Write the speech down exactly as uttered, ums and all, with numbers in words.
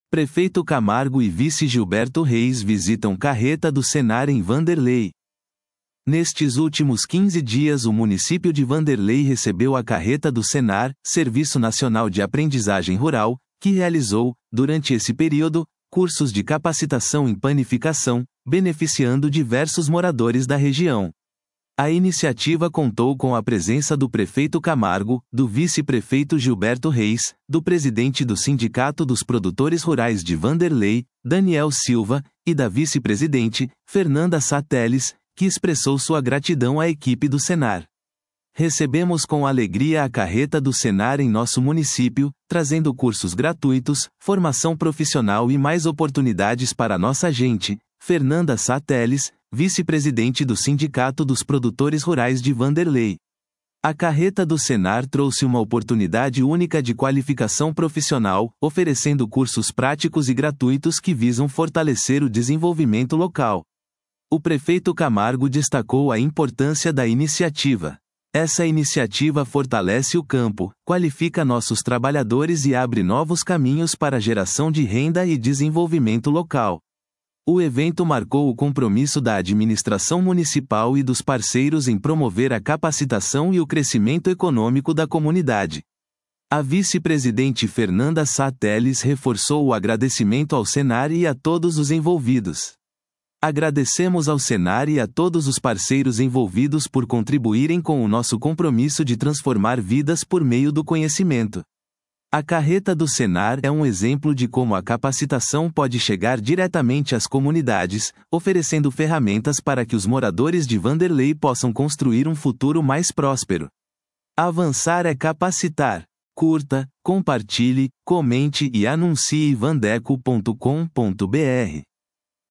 Prefeito Camargo e vice Gilberto Reis visitam carreta do Senar em Vanderlei. Nestes últimos quinze dias o município de Vanderlei recebeu a carreta do Senar, Serviço Nacional de Aprendizagem Rural, que realizou, durante esse período, cursos de capacitação em panificação, beneficiando diversos moradores da região. A iniciativa contou com a presença do prefeito Camargo, do vice-prefeito Gilberto Reis, do presidente do Sindicato dos Produtores Rurais de Vanderlei, Daniel Silva, e da vice-presidente, Fernanda Sá Teles, que expressou sua gratidão à equipe do Senar. Recebemos com alegria a carreta do Senar em nosso município, trazendo cursos gratuitos, formação profissional e mais oportunidades para nossa gente, Fernanda Sá Teles, vice-presidente do Sindicato dos Produtores Rurais de Vanderlei. A carreta do Senar trouxe uma oportunidade única de qualificação profissional, oferecendo cursos práticos e gratuitos que visam fortalecer o desenvolvimento local. O prefeito Camargo destacou a importância da iniciativa. Essa iniciativa fortalece o campo, qualifica nossos trabalhadores e abre novos caminhos para a geração de renda e desenvolvimento local. O evento marcou o compromisso da administração municipal e dos parceiros em promover a capacitação e o crescimento econômico da comunidade. A vice-presidente Fernanda Sá Teles reforçou o agradecimento ao Senar e a todos os envolvidos. Agradecemos ao Senar e a todos os parceiros envolvidos por contribuírem com o nosso compromisso de transformar vidas por meio do conhecimento. A carreta do Senar é um exemplo de como a capacitação pode chegar diretamente às comunidades, oferecendo ferramentas para que os moradores de Vanderlei possam construir um futuro mais próspero. Avançar é capacitar. Curta, compartilhe, comente e anuncie vandeco ponto com ponto br.